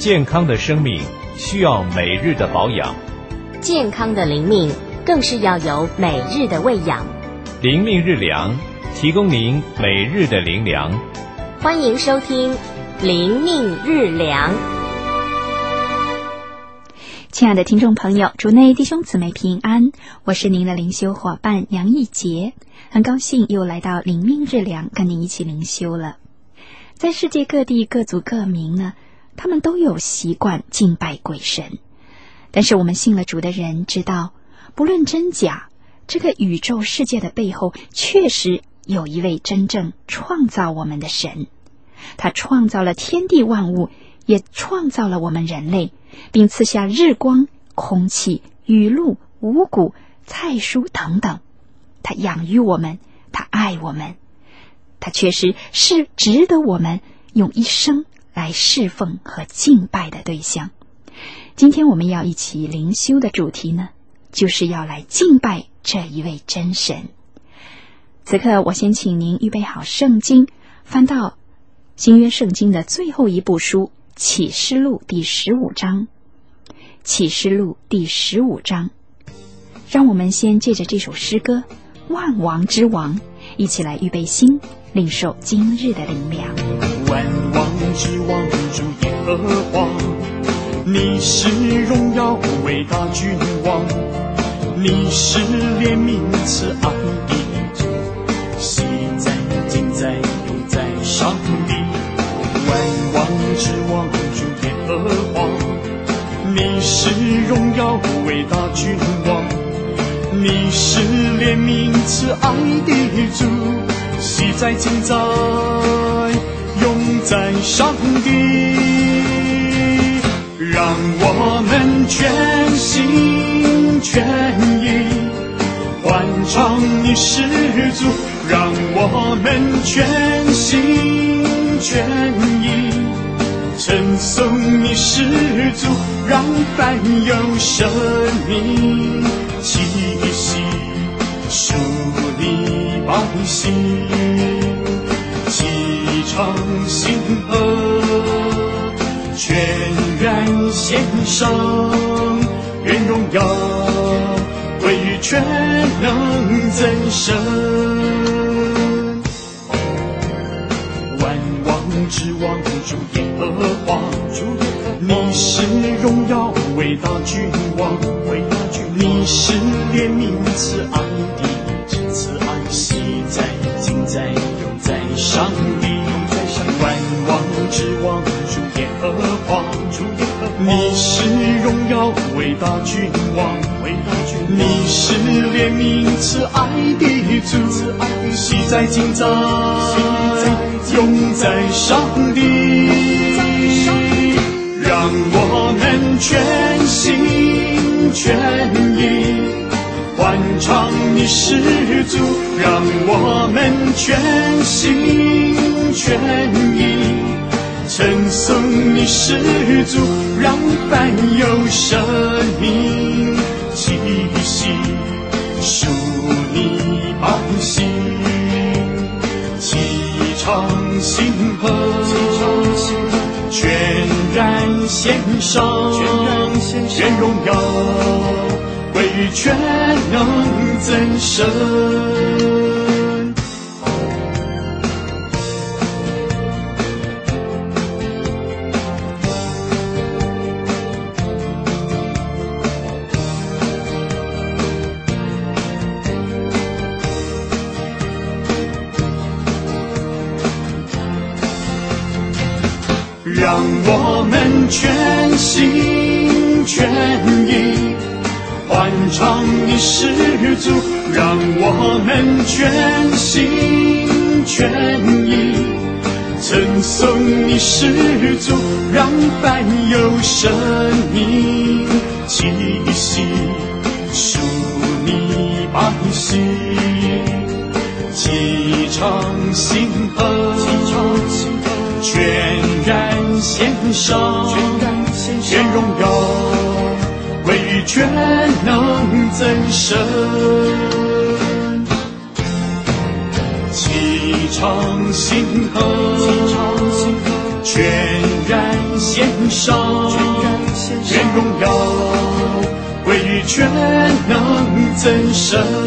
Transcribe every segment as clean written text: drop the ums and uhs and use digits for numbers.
健康的生命需要每日的保养， 健康的灵命更是要有每日的喂养。 灵命日粮，提供您每日的灵粮。 欢迎收听灵命日粮。 亲爱的听众朋友，主内弟兄姊妹平安，我是您的灵修伙伴杨义杰，很高兴又来到灵命日粮跟您一起灵修了。在世界各地各族各民呢，他们都有习惯敬拜鬼神，但是我们信了主的人知道，不论真假，这个宇宙世界的背后确实有一位真正创造我们的神，他创造了天地万物，也创造了我们人类，并赐下日光、空气、雨露、五谷、菜蔬等等。他养育我们，他爱我们，他确实是值得我们用一生来侍奉和敬拜的对象。今天我们要一起灵修的主题呢，就是要来敬拜这一位真神。此刻我先请您预备好圣经，翻到新约圣经的最后一部书启示录第15章。启示录第15章，让我们先借着这首诗歌《万王之王》，一起来预备心，领受今日的灵粮。 万王之王，主耶和华，你是荣耀伟大君王，你是怜悯慈爱的主，昔在今在永在上帝。万王之王，主耶和华，你是荣耀伟大君王，你是怜悯慈爱的主，昔在今在永在上帝。让我们全心全意欢唱你是主，让我们全心全意称颂你是主，让凡有生命气息属你百姓，齐唱心和全然献上，愿荣耀归于全能真神。万王之王，主耶和华，你是荣耀伟大君王，你是怜悯慈爱的慈爱，昔在今在永在上帝。万王之王，主耶和华，你是荣耀伟大君王，你是怜悯慈爱的主，昔在今在永在上帝。让我们全心全意欢唱你是主，让我们全心全意称颂你是主，让凡有生命气息属你百姓，齐唱心和全然献上，愿荣耀归于全能真神。让我们全心全意欢唱你是主，让我们全心全意称颂你是主，让凡有生命气息属你百姓，齐唱心和全然献上，愿荣耀归于全能真神。齐唱心和全然献上，愿荣耀归于全能真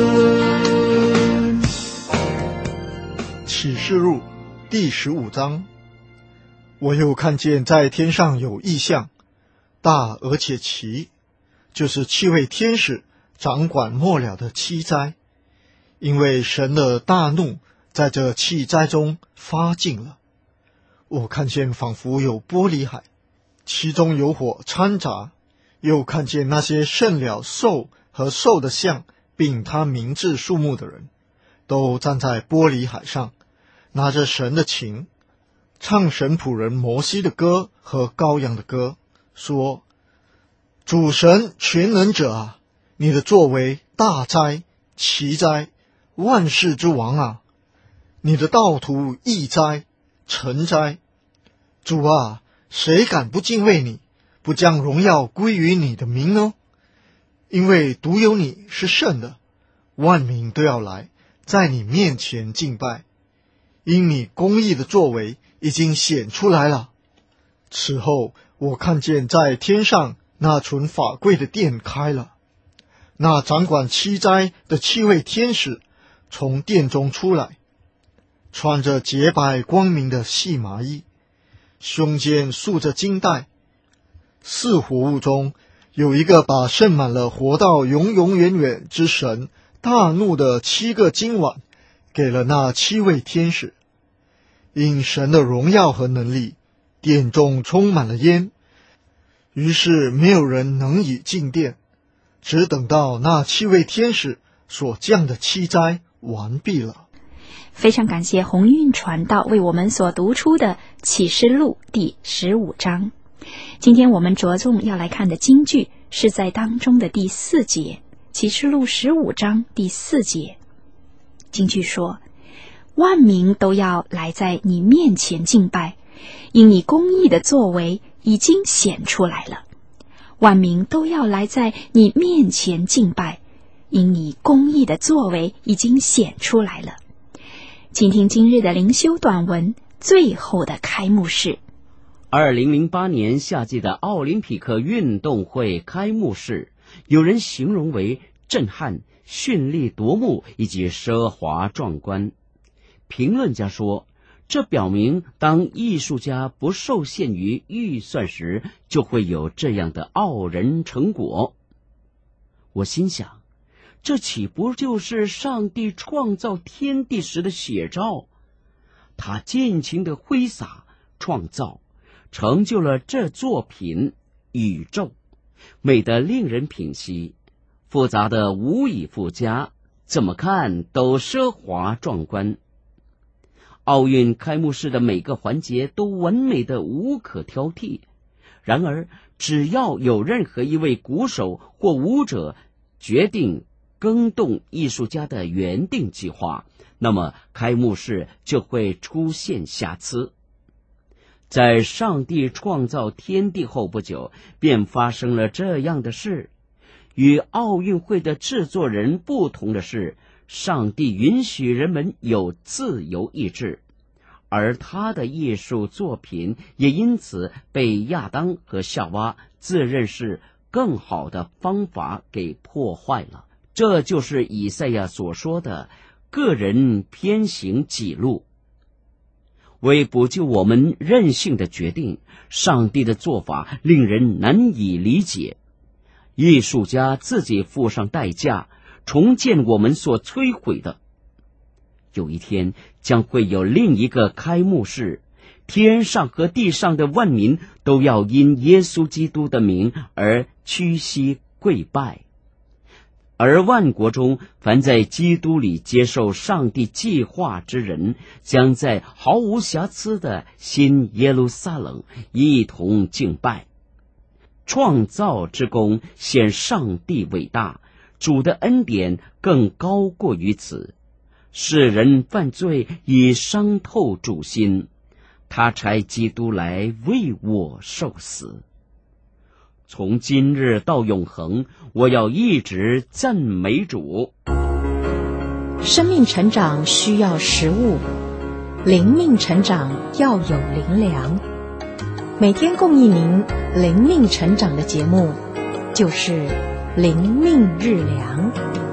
神。 启示录第15章，我又看见在天上有异象，大而且奇，就是7位天使掌管末了的7灾，因为神的大怒在这7灾中发尽了。我看见仿佛有玻璃海，其中有火掺杂，又看见那些胜了兽和兽的像，并他名字数目的人，都站在玻璃海上，拿着神的琴，唱神仆人摩西的歌和羔羊的歌，说：主神全能者啊，你的作为大哉奇哉，万世之王啊，你的道途义哉诚哉。主啊，谁敢不敬畏你，不将荣耀归于你的名呢？因为独有你是圣的，万民都要来在你面前敬拜，因你公义的作为已经显出来了。此后我看见在天上那存法柜的殿开了，那掌管7灾的7位天使从殿中出来，穿着洁白光明的细麻衣，胸间束着金带。4活物中有一个把盛满了活到永永远远之神大怒的7个金碗给了那7位天使。因神的荣耀和能力，殿中充满了烟，于是没有人能以进殿，只等到那7位天使所降的7灾完毕了。 非常感谢鸿运传道为我们所读出的启示录第15章。今天我们着重要来看的经句是在当中的第4节，启示录15章第4节。经句说：万民都要来在你面前敬拜，因你公义的作为已经显出来了。万民都要来在你面前敬拜，因你公义的作为已经显出来了。请听今日的灵修短文最后的开幕式。 2008年夏季的奥林匹克运动会开幕式，有人形容为震撼、绚丽夺目以及奢华壮观。评论家说，这表明当艺术家不受限于预算时，就会有这样的傲人成果。我心想，这岂不就是上帝创造天地时的写照？他尽情的挥洒、创造，成就了这作品宇宙，美得令人品析，复杂的无以复加，怎么看都奢华壮观。奥运开幕式的每个环节都完美的无可挑剔，然而只要有任何一位鼓手或舞者决定更动艺术家的原定计划，那么开幕式就会出现瑕疵。在上帝创造天地后不久，便发生了这样的事。与奥运会的制作人不同的是，上帝允许人们有自由意志，而他的艺术作品也因此被亚当和夏娃自认是更好的方法给破坏了。这就是以赛亚所说的个人偏行己路。为补救我们任性的决定，上帝的做法令人难以理解。艺术家自己付上代价，重建我们所摧毁的。有一天将会有另一个开幕式，天上和地上的万民都要因耶稣基督的名而屈膝跪拜。而万国中凡在基督里接受上帝计划之人，将在毫无瑕疵的新耶路撒冷一同敬拜。创造之功显上帝伟大，主的恩典更高过于此。世人犯罪已伤透主心，他差基督来为我受死。从今日到永恒，我要一直赞美主。 生命成长需要食物，灵命成长要有灵粮。 每天供应您灵命成长的节目，就是灵命日粮。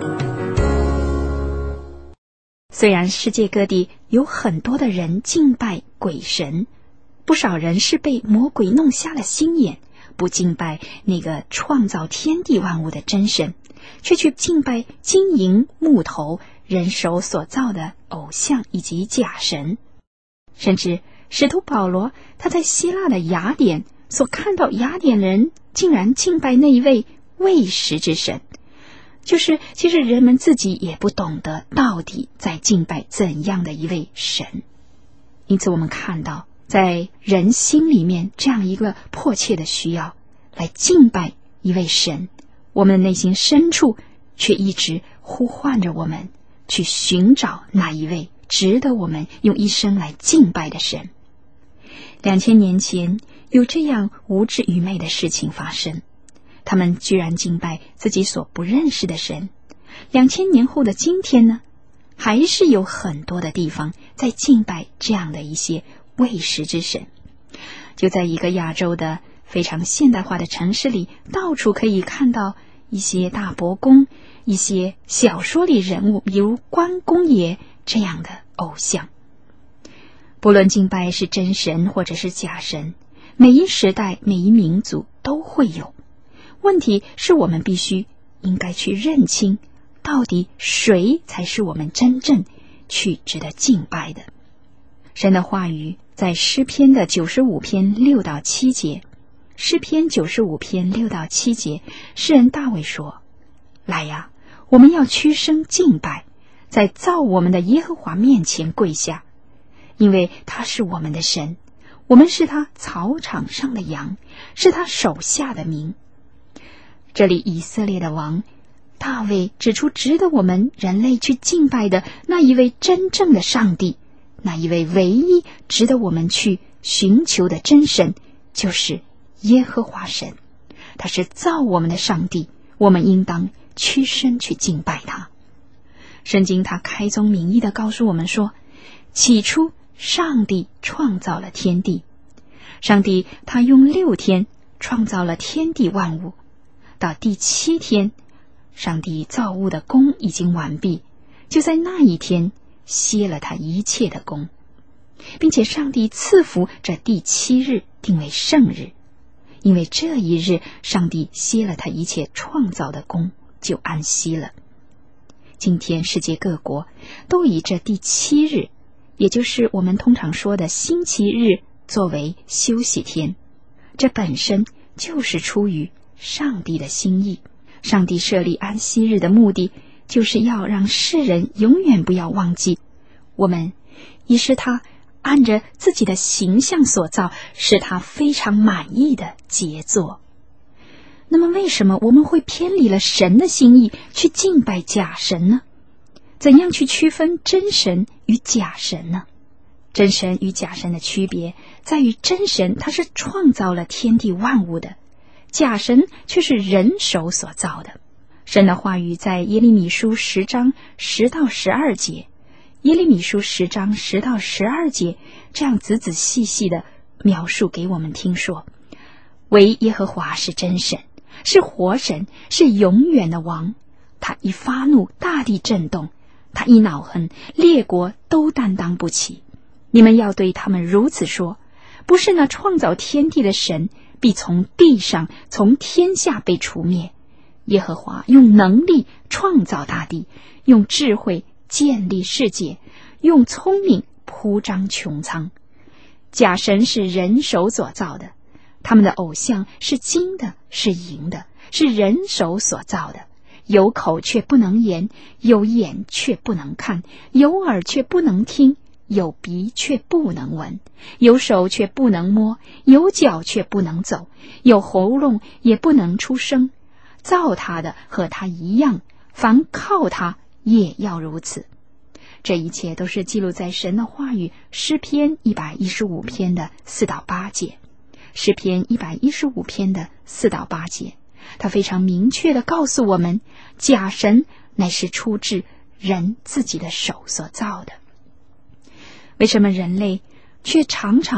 虽然世界各地有很多的人敬拜鬼神，不少人是被魔鬼弄瞎了心眼，不敬拜那个创造天地万物的真神，却去敬拜金银木头人手所造的偶像以及假神。甚至使徒保罗他在希腊的雅典所看到雅典人竟然敬拜那一位未识之神，就是其实人们自己也不懂得到底在敬拜怎样的一位神。因此我们看到在人心里面这样一个迫切的需要来敬拜一位神，我们的内心深处却一直呼唤着我们去寻找那一位值得我们用一生来敬拜的神。2000年前有这样无知愚昧的事情发生，他们居然敬拜自己所不认识的神。2000年后的今天呢，还是有很多的地方在敬拜这样的一些未识之神。就在一个亚洲的非常现代化的城市里，到处可以看到一些大伯公，一些小说里人物，比如关公爷这样的偶像。不论敬拜是真神或者是假神，每一时代每一民族都会有。问题是我们必须应该去认清，到底谁才是我们真正去值得敬拜的。神的话语在诗篇的95篇6到7节，诗篇95篇6到7节，诗人大卫说：来呀，我们要屈身敬拜，在造我们的耶和华面前跪下，因为他是我们的神，我们是他草场上的羊，是他手下的民。这里以色列的王大卫指出值得我们人类去敬拜的那一位真正的上帝，那一位唯一值得我们去寻求的真神，就是耶和华神。他是造我们的上帝，我们应当屈身去敬拜他。圣经他开宗明义地告诉我们说，起初上帝创造了天地，上帝他用6天创造了天地万物，到第7天上帝造物的工已经完毕，就在那一天歇了他一切的工，并且上帝赐福这第7日定为圣日，因为这一日上帝歇了他一切创造的工，就安息了。今天世界各国都以这第7日，也就是我们通常说的星期日，作为休息天。这本身就是出于上帝的心意。上帝设立安息日的目的，就是要让世人永远不要忘记，我们已是他按着自己的形象所造，是他非常满意的杰作。那么为什么我们会偏离了神的心意，去敬拜假神呢？怎样去区分真神与假神呢？真神与假神的区别在于，真神他是创造了天地万物的，假神却是人手所造的。神的话语在耶利米书10章10到12节，耶利米书10章10到12节这样仔仔细细的描述给我们听说，唯耶和华是真神，是活神，是永远的王。他一发怒，大地震动；他一恼恨，列国都担当不起。你们要对他们如此说：不是那创造天地的神必从地上从天下被除灭。耶和华用能力创造大地，用智慧建立世界，用聪明铺张穹苍。假神是人手所造的，他们的偶像是金的，是银的，是人手所造的。有口却不能言，有眼却不能看，有耳却不能听，有鼻却不能闻，有手却不能摸，有脚却不能走，有喉咙也不能出声。造他的和他一样，凡靠他也要如此。这一切都是记录在神的话语诗篇115篇的4到8节。诗篇115篇的4到8节，他非常明确地告诉我们，假神乃是出自人自己的手所造的。为什么人类却常常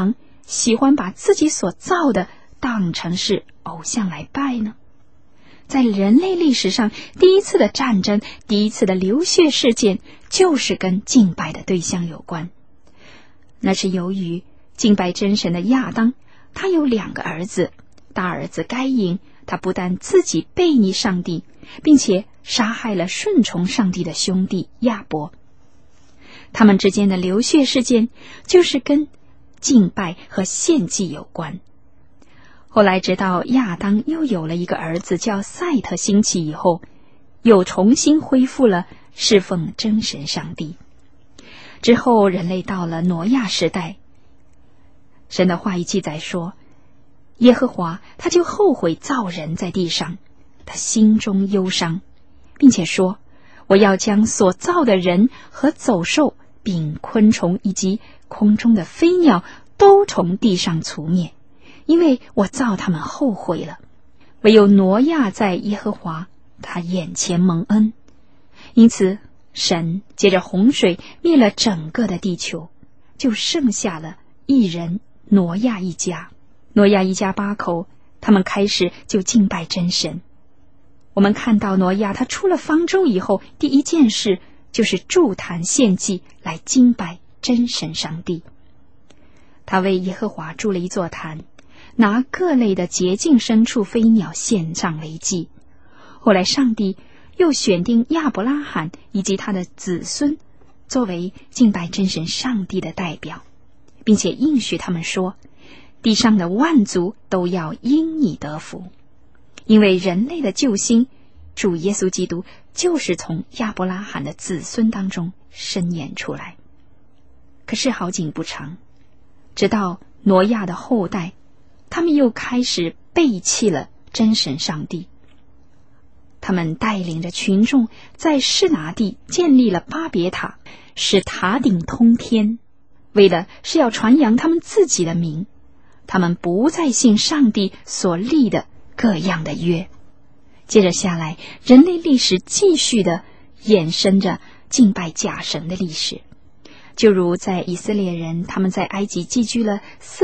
喜欢把自己所造的当成是偶像来拜呢？在人类历史上，第一次的战争，第一次的流血事件，就是跟敬拜的对象有关。那是由于敬拜真神的亚当，他有2个儿子，大儿子该隐，他不但自己背逆上帝，并且杀害了顺从上帝的兄弟亚伯。他们之间的流血事件，就是跟敬拜和献祭有关。后来直到亚当又有了一个儿子叫赛特兴起以后，又重新恢复了侍奉真神上帝。之后人类到了挪亚时代，神的话语记载说，耶和华他就后悔造人在地上，他心中忧伤，并且说，我要将所造的人和走兽并昆虫以及空中的飞鸟都从地上除灭，因为我造他们后悔了。唯有挪亚在耶和华他眼前蒙恩，因此神借着洪水灭了整个的地球，就剩下了一人挪亚一家。挪亚一家8口，他们开始就敬拜真神。我们看到挪亚他出了方舟以后，第一件事就是筑坛献祭来敬拜真神上帝。他为耶和华筑了一座坛，拿各类的洁净牲畜飞鸟献上为祭。后来上帝又选定亚伯拉罕以及他的子孙作为敬拜真神上帝的代表，并且应许他们说，地上的万族都要因你得福。因为人类的救星主耶稣基督就是从亚伯拉罕的子孙当中伸延出来。可是好景不长，直到挪亚的后代，他们又开始背弃了真神上帝。他们带领着群众在示拿地建立了巴别塔，使塔顶通天，为的是要传扬他们自己的名。他们不再信上帝所立的各样的约。接着下来，人类历史继续的衍生着敬拜假神的历史。就如在以色列人他们在埃及寄居了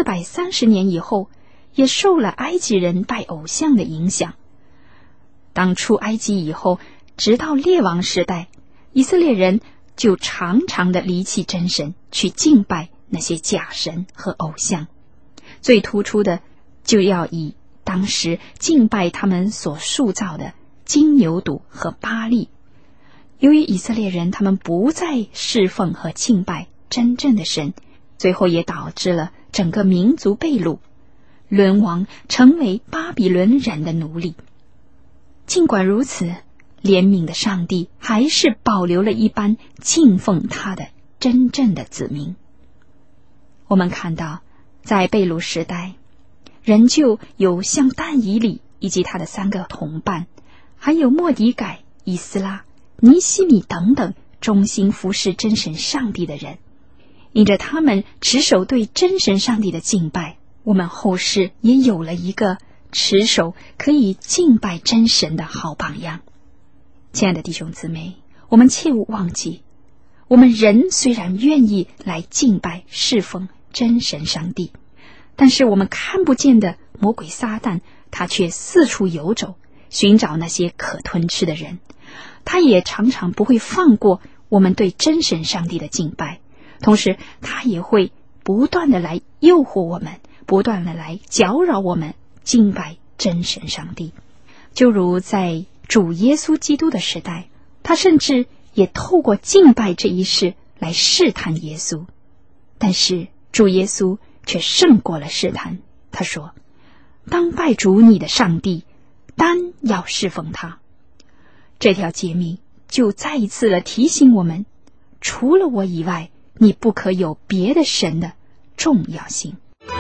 430年以后，也受了埃及人拜偶像的影响。当出埃及以后，直到列王时代，以色列人就常常的离弃真神，去敬拜那些假神和偶像。最突出的就要以当时敬拜他们所塑造的金牛犊和巴力。由于以色列人他们不再侍奉和敬拜真正的神，最后也导致了整个民族被掳，沦亡成为巴比伦人的奴隶。尽管如此，怜悯的上帝还是保留了一般敬奉他的真正的子民。我们看到在被掳时代，仍旧有像但以理以及他的3个同伴，还有末底改、以斯拉、尼希米等等忠心服侍真神上帝的人。因着他们持守对真神上帝的敬拜，我们后世也有了一个持守可以敬拜真神的好榜样。亲爱的弟兄姊妹，我们切勿忘记，我们人虽然愿意来敬拜侍奉真神上帝，但是我们看不见的魔鬼撒旦，他却四处游走，寻找那些可吞吃的人。他也常常不会放过我们对真神上帝的敬拜，同时他也会不断的来诱惑我们，不断的来搅扰我们敬拜真神上帝。就如在主耶稣基督的时代，他甚至也透过敬拜这一事来试探耶稣，但是主耶稣却胜过了试探。他说，当拜主你的上帝，单要侍奉他。这条诫命就再一次的提醒我们，除了我以外，你不可有别的神的重要性。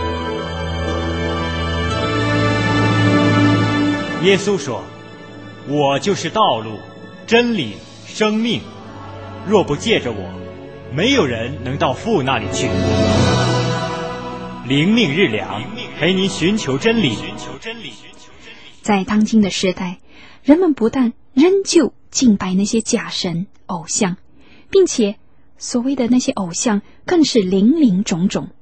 耶稣说，我就是道路、真理、生命，若不借着我，没有人能到父那里去。灵命日粮，陪您寻求真理。 在当今的时代，人们不但仍旧敬拜那些假神偶像，并且所谓的那些偶像更是林林种种，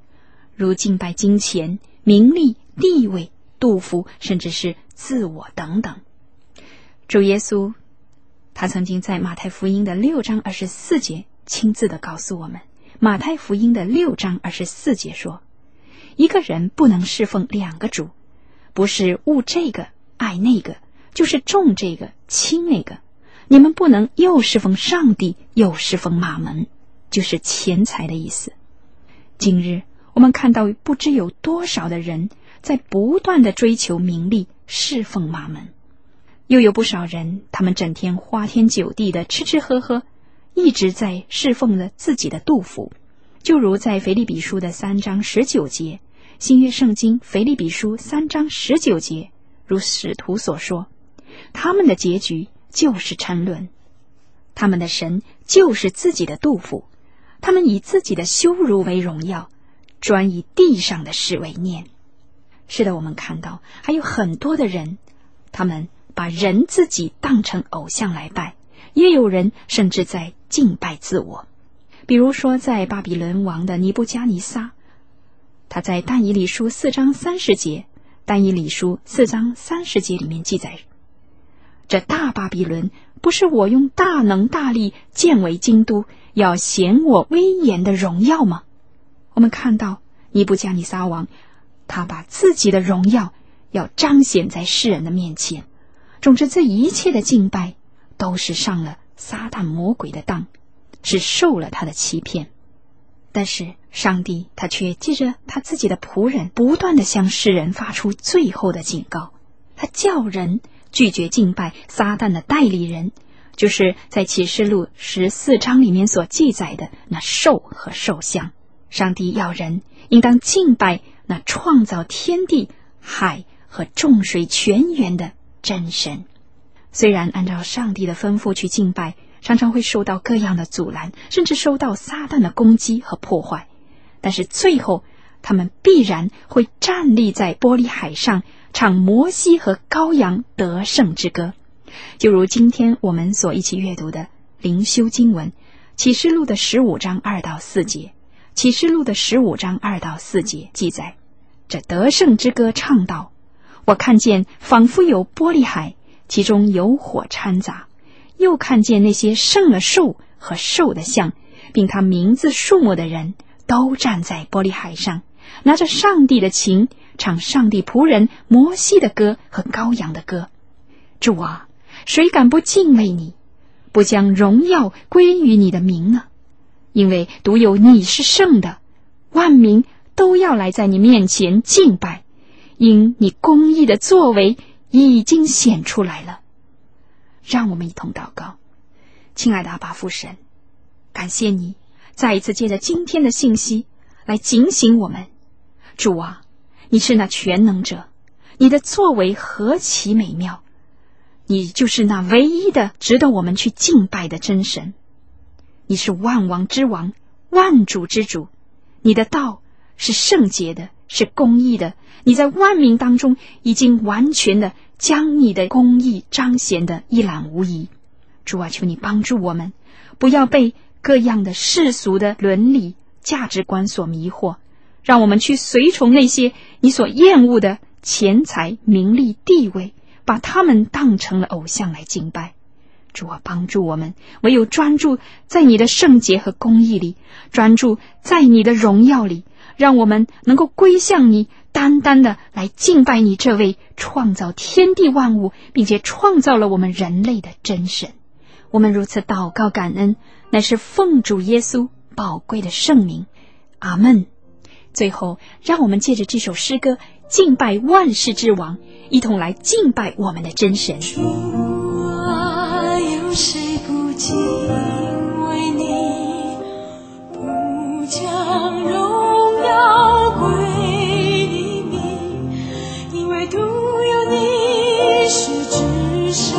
如敬拜金钱、名利、地位、杜甫，甚至是自我等等。主耶稣他曾经在马太福音的6章24节亲自的告诉我们，马太福音的6章24节说，一个人不能侍奉2个主，不是恶这个爱那个，就是重这个轻那个。你们不能又侍奉上帝又侍奉马门，就是钱财的意思。今日我们看到不知有多少的人在不断的追求名利，侍奉马门，又有不少人他们整天花天酒地的吃吃喝喝，一直在侍奉着自己的肚腹。就如在腓立比书的3章19节，新约圣经腓立比书3章19节，如使徒所说，他们的结局就是沉沦，他们的神就是自己的肚腹，他们以自己的羞辱为荣耀，专以地上的事为念。是的，我们看到还有很多的人，他们把人自己当成偶像来拜，也有人甚至在敬拜自我。比如说在巴比伦王的尼布加尼撒，他在但以理书4章30节，但以理书4章30节里面记载，这大巴比伦不是我用大能大力建为京都，要显我威严的荣耀吗？我们看到尼布加尼撒王，他把自己的荣耀要彰显在世人的面前。总之，这一切的敬拜都是上了撒旦魔鬼的当，是受了他的欺骗。但是上帝他却借着他自己的仆人，不断地向世人发出最后的警告。他叫人拒绝敬拜撒旦的代理人，就是在启示录14章里面所记载的那兽和兽像。上帝要人应当敬拜那创造天地海和众水泉源的真神。虽然按照上帝的吩咐去敬拜，常常会受到各样的阻拦，甚至受到撒旦的攻击和破坏，但是最后他们必然会站立在玻璃海上，唱摩西和羔羊得胜之歌。就如今天我们所一起阅读的灵修经文，启示录的15章2到4节，启示录的15章2到4节记载，这得胜之歌唱道，我看见仿佛有玻璃海，其中有火掺杂，又看见那些胜了兽和兽的像，并他名字数目的人，都站在玻璃海上，拿着上帝的琴，唱上帝仆人摩西的歌和羔羊的歌。主啊，谁敢不敬畏你，不将荣耀归于你的名呢？因为独有你是圣的，万民都要来在你面前敬拜，因你公义的作为已经显出来了。让我们一同祷告。亲爱的阿爸父神，感谢你再一次借着今天的信息来警醒我们。主啊，你是那全能者，你的作为何其美妙，你就是那唯一的值得我们去敬拜的真神。你是万王之王，万主之主，你的道是圣洁的，是公义的，你在万民当中已经完全的将你的公义彰显的一览无遗。主啊，求你帮助我们，不要被各样的世俗的伦理价值观所迷惑，让我们去随从那些你所厌恶的钱财、名利、地位，把他们当成了偶像来敬拜。主啊，帮助我们，唯有专注在你的圣洁和公义里，专注在你的荣耀里，让我们能够归向你，单单的来敬拜你这位创造天地万物，并且创造了我们人类的真神。我们如此祷告感恩，乃是奉主耶稣宝贵的圣名，阿们。最后，让我们借着这首诗歌敬拜万世之王，一同来敬拜我们的真神。 主啊，有谁不敬畏你，不将荣耀归于你，因为独有你是至上，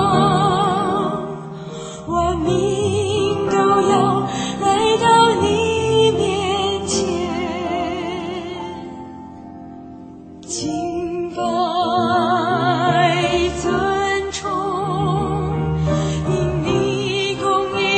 万民都要来到你面前敬拜尊崇，因你公义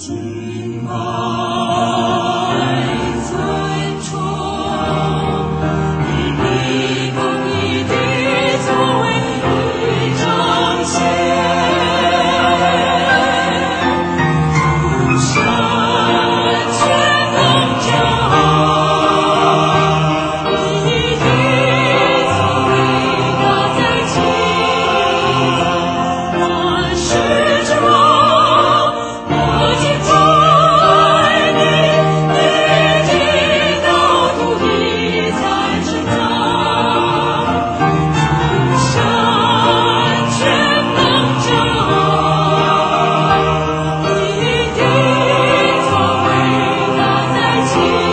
敬拜尊崇，以你公义的作为彰显，诸山全能者，你的作为大在其万世之王，我敬拜你，你的道途一再成长，诸山全能者，你的作为大在其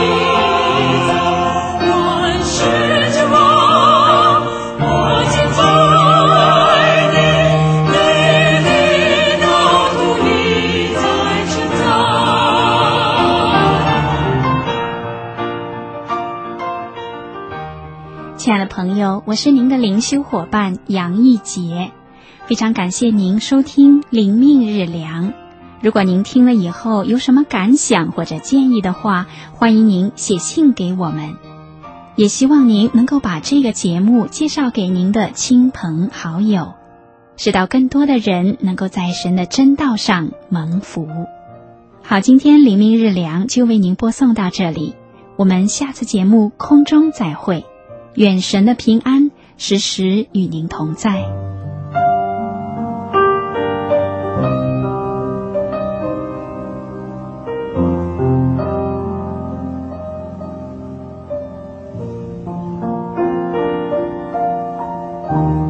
万世之王，我敬拜你，你的道途一再成长。 亲爱的朋友，我是您的灵修伙伴杨义杰，非常感谢您收听灵命日粮。如果您听了以后有什么感想或者建议的话，欢迎您写信给我们。也希望您能够把这个节目介绍给您的亲朋好友，使到更多的人能够在神的真道上蒙福。好，今天灵命日粮就为您播送到这里，我们下次节目空中再会。愿神的平安时时与您同在。 我